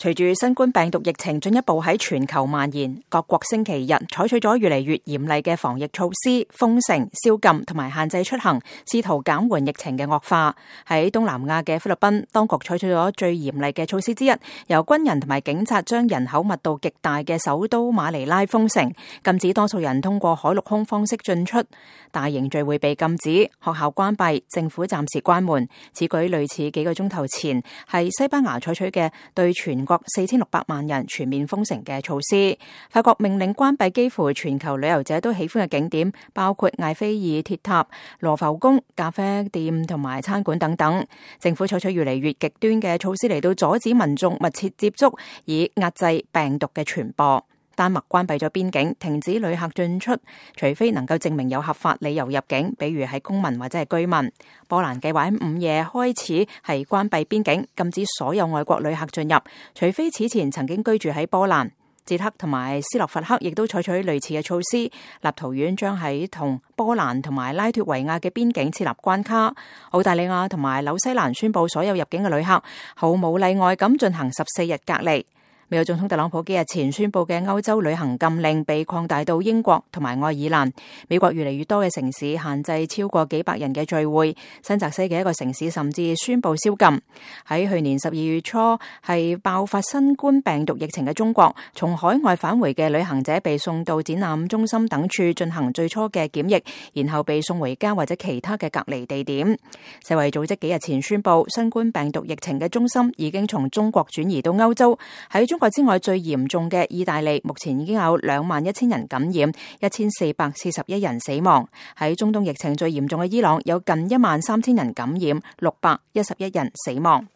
隨住新冠病毒疫情進一步喺全球蔓延，各國星期日採取咗越嚟越嚴厲嘅防疫措施，封城、宵禁同埋限制出行，試圖減緩疫情嘅惡化。喺東南亞嘅菲律賓，當局採取咗最嚴厲嘅措施之一，由軍人同埋警察將人口密度極大嘅首都馬尼拉封城，禁止多數人通過海陸空方式進出，大型聚會被禁止，學校關閉，政府暫時關門。此舉類似幾個鐘頭前係西班牙採取嘅對全國4600萬人全面封城嘅措施。法國命令關閉幾乎全球旅遊者都喜歡嘅景點，包括艾菲爾鐵塔、羅浮宮、咖啡店同埋餐館等等。政府採取越嚟越極端嘅措施嚟到阻止民眾密切接觸，以壓制病毒嘅傳播。丹麥關閉咗邊境，停止旅客進出，除非能夠證明有合法理由入境，比如係公民或者係居民。波蘭計劃喺午夜開始係關閉邊境，禁止所有外國旅客進入，除非此前曾經居住喺波蘭。捷克同埋斯洛伐克亦都採取類似嘅措施。立陶宛將喺同波蘭同埋拉脫維亞嘅邊境設立關卡。澳大利亞同埋紐西蘭宣布所有入境嘅旅客毫無例外咁進行14日隔離。美國總統特朗普幾日前宣布嘅歐洲旅行禁令被擴大到英國同埋愛爾蘭。美國越嚟越多嘅城市限制超過幾百人嘅聚會。新澤西嘅一個城市甚至宣布宵禁。喺去年12月初係爆發新冠病毒疫情嘅中國，從海外返回嘅旅行者被送到展覽中心等處進行最初嘅檢疫，然後被送回家或者其他嘅隔離地點。世衛組織幾日前宣布，新冠病毒疫情嘅中心已經從中國轉移到歐洲。喺中國之外最嚴重嘅意大利，目前已經有21000人感染，1441人死亡。喺中東疫情最嚴重嘅伊朗，有近13000人感染，611人死亡。